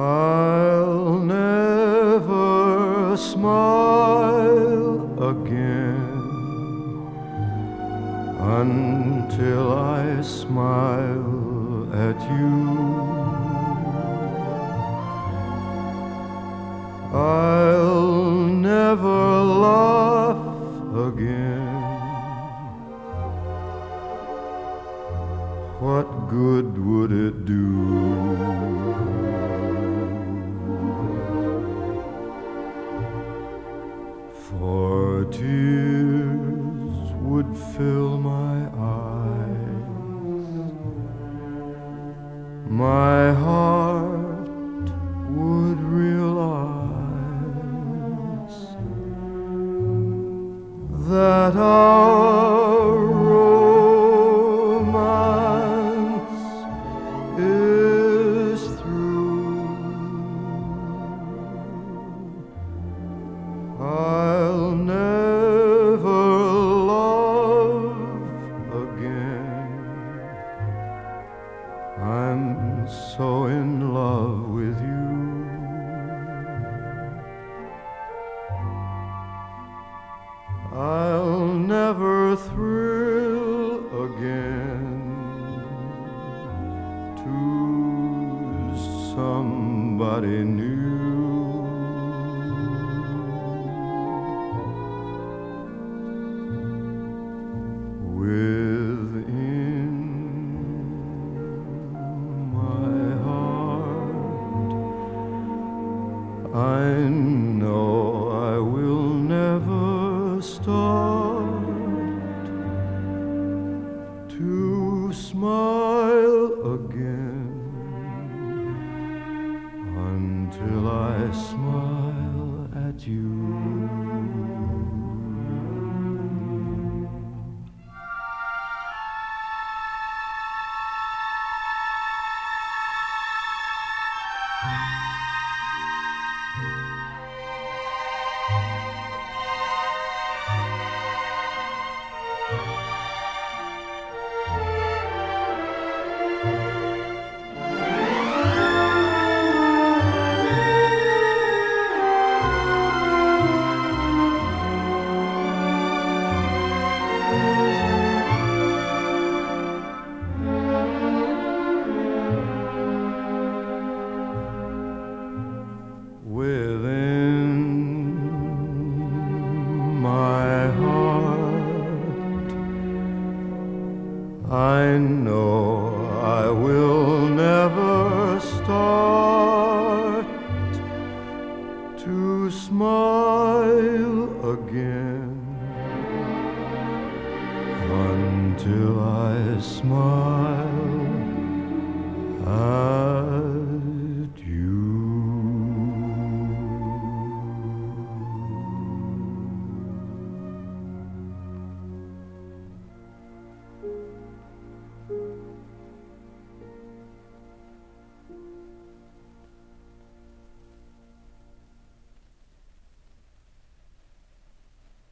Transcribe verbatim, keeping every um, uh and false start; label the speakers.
Speaker 1: I'll never smile again until I smile at you. I'll never laugh again. What good would it do? For tears would fill my eyes, my heart would realize that our romance is through. I'll never love again. I'm so in love with you. I'll never thrill again to somebody new. Within my heart, I know I will never start to smile again until I smile at you. Within my heart, I know I will never start to smile again until I smile